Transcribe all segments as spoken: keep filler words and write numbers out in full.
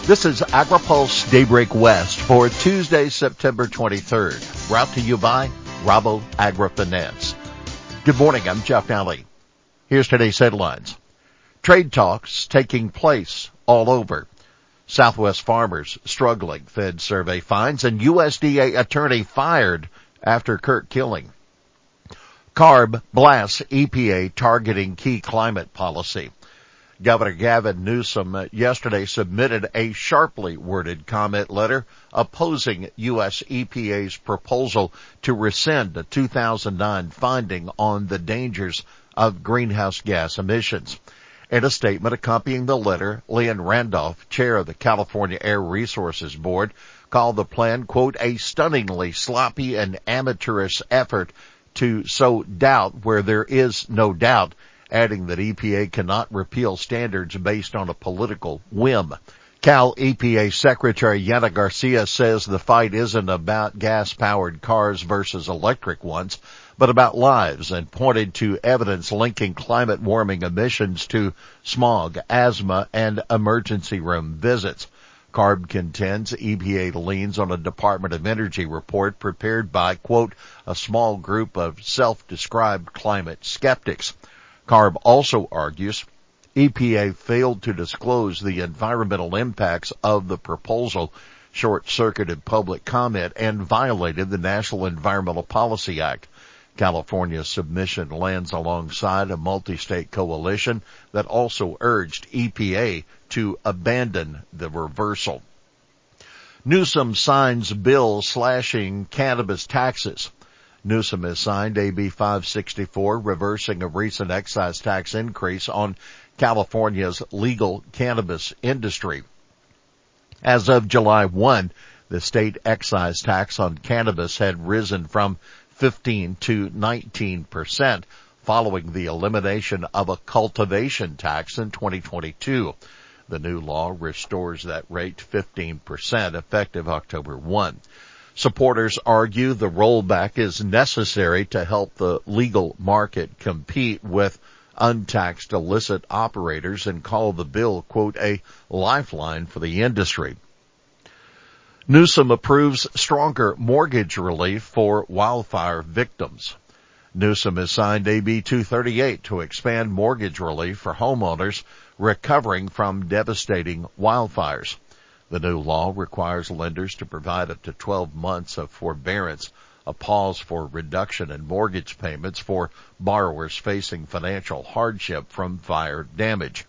This is AgriPulse Daybreak West for Tuesday, September twenty-third, brought to you by Rabo AgriFinance. Good morning, I'm Jeff Nally. Here's today's headlines. Trade talks taking place all over. Southwest farmers struggling, Fed survey finds, and U S D A attorney fired after Kurt killing. CARB blasts E P A targeting key climate policy. Governor Gavin Newsom yesterday submitted a sharply worded comment letter opposing U S E P A's proposal to rescind the two thousand nine finding on the dangers of greenhouse gas emissions. In a statement accompanying the letter, Leon Randolph, chair of the California Air Resources Board, called the plan, quote, a stunningly sloppy and amateurish effort to sow doubt where there is no doubt, adding that E P A cannot repeal standards based on a political whim. Cal E P A Secretary Yana Garcia says the fight isn't about gas-powered cars versus electric ones, but about lives, and pointed to evidence linking climate warming emissions to smog, asthma, and emergency room visits. CARB contends E P A leans on a Department of Energy report prepared by, quote, a small group of self-described climate skeptics. CARB also argues E P A failed to disclose the environmental impacts of the proposal, short-circuited public comment, and violated the National Environmental Policy Act. California's submission lands alongside a multi-state coalition that also urged E P A to abandon the reversal. Newsom signs bill slashing cannabis taxes. Newsom has signed A B five sixty-four, reversing a recent excise tax increase on California's legal cannabis industry. As of July first, the state excise tax on cannabis had risen from fifteen to nineteen percent, following the elimination of a cultivation tax in twenty twenty-two. The new law restores that rate to fifteen percent effective October first. Supporters argue the rollback is necessary to help the legal market compete with untaxed illicit operators and call the bill, quote, a lifeline for the industry. Newsom approves stronger mortgage relief for wildfire victims. Newsom has signed A B two thirty-eight to expand mortgage relief for homeowners recovering from devastating wildfires. The new law requires lenders to provide up to twelve months of forbearance, a pause for reduction in mortgage payments for borrowers facing financial hardship from fire damage.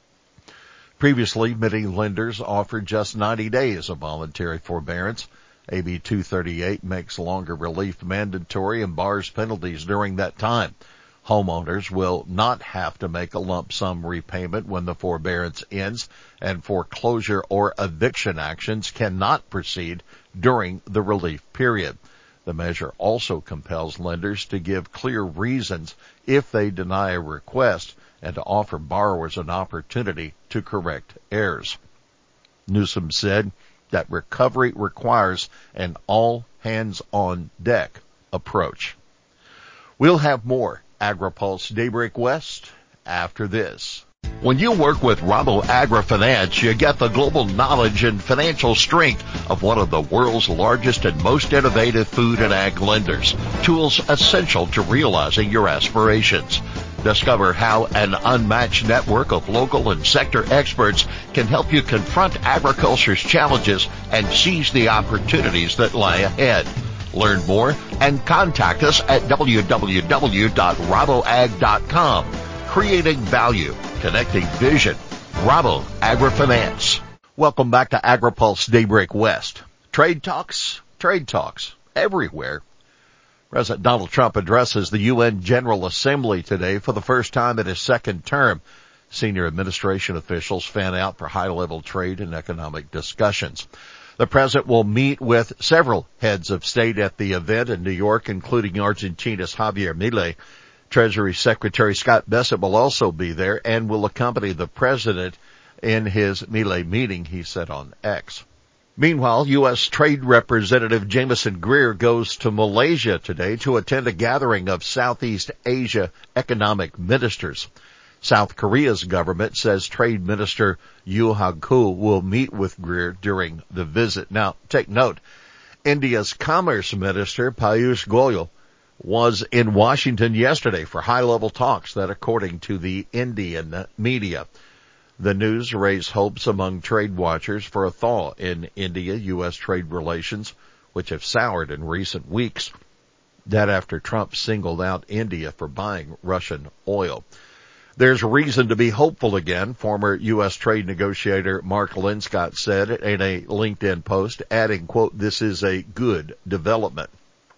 Previously, many lenders offered just ninety days of voluntary forbearance. A B two thirty-eight makes longer relief mandatory and bars penalties during that time. Homeowners will not have to make a lump sum repayment when the forbearance ends, and foreclosure or eviction actions cannot proceed during the relief period. The measure also compels lenders to give clear reasons if they deny a request and to offer borrowers an opportunity to correct errors. Newsom said that recovery requires an all-hands-on-deck approach. We'll have more AgriPulse Daybreak West after this. When you work with Rabo AgriFinance, you get the global knowledge and financial strength of one of the world's largest and most innovative food and ag lenders. Tools essential to realizing your aspirations. Discover how an unmatched network of local and sector experts can help you confront agriculture's challenges and seize the opportunities that lie ahead. Learn more and contact us at w w w dot rabo ag dot com. Creating value, connecting vision. Rabo AgriFinance. Welcome back to AgriPulse Daybreak West. Trade talks, trade talks everywhere. President Donald Trump addresses the U N General Assembly today for the first time in his second term. Senior administration officials fan out for high-level trade and economic discussions. The president will meet with several heads of state at the event in New York, including Argentina's Javier Milei. Treasury Secretary Scott Bessent will also be there and will accompany the president in his Milei meeting, he said on X. Meanwhile, U S Trade Representative Jameson Greer goes to Malaysia today to attend a gathering of Southeast Asia economic ministers. South Korea's government says Trade Minister Yoo Ha-koo will meet with Greer during the visit. Now, take note, India's Commerce Minister Piyush Goyal was in Washington yesterday for high-level talks that, according to the Indian media, the news raised hopes among trade watchers for a thaw in India-U S trade relations, which have soured in recent weeks. That after Trump singled out India for buying Russian oil. There's reason to be hopeful again, former U S trade negotiator Mark Linscott said in a LinkedIn post, adding, quote, "This is a good development."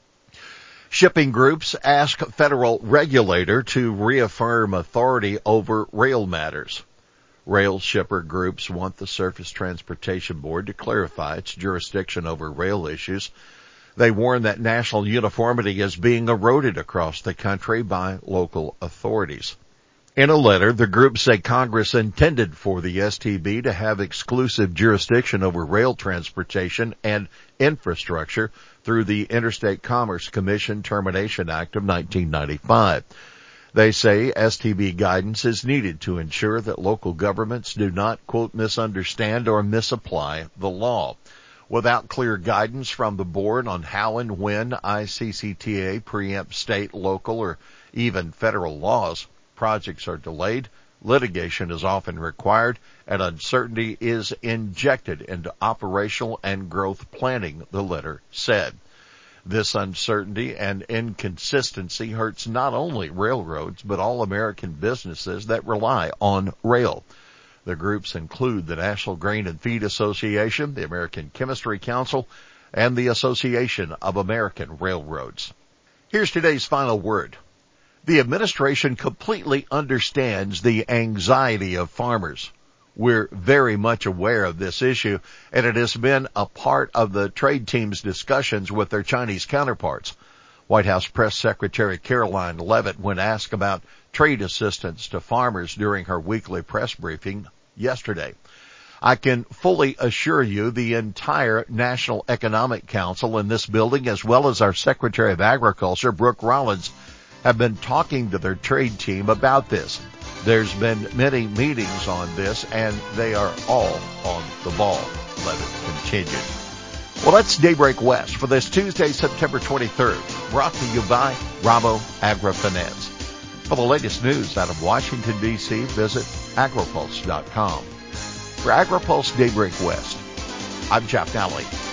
Shipping groups ask federal regulator to reaffirm authority over rail matters. Rail shipper groups want the Surface Transportation Board to clarify its jurisdiction over rail issues. They warn that national uniformity is being eroded across the country by local authorities. In a letter, the groups say Congress intended for the S T B to have exclusive jurisdiction over rail transportation and infrastructure through the Interstate Commerce Commission Termination Act of nineteen ninety-five. They say S T B guidance is needed to ensure that local governments do not, quote, misunderstand or misapply the law. Without clear guidance from the board on how and when I C C T A preempts state, local, or even federal laws, projects are delayed, litigation is often required, and uncertainty is injected into operational and growth planning, the letter said. This uncertainty and inconsistency hurts not only railroads, but all American businesses that rely on rail. The groups include the National Grain and Feed Association, the American Chemistry Council, and the Association of American Railroads. Here's today's final word. The administration completely understands the anxiety of farmers. We're very much aware of this issue, and it has been a part of the trade team's discussions with their Chinese counterparts. White House Press Secretary Caroline Leavitt, when asked about trade assistance to farmers during her weekly press briefing yesterday. I can fully assure you the entire National Economic Council in this building, as well as our Secretary of Agriculture, Brooke Rollins, have been talking to their trade team about this. There's been many meetings on this, and they are all on the ball, Leavitt continued. Well, that's Daybreak West for this Tuesday, September twenty-third, brought to you by Rabo AgriFinance. For the latest news out of Washington, D C, visit agripulse dot com. For AgriPulse Daybreak West, I'm Jeff Nally.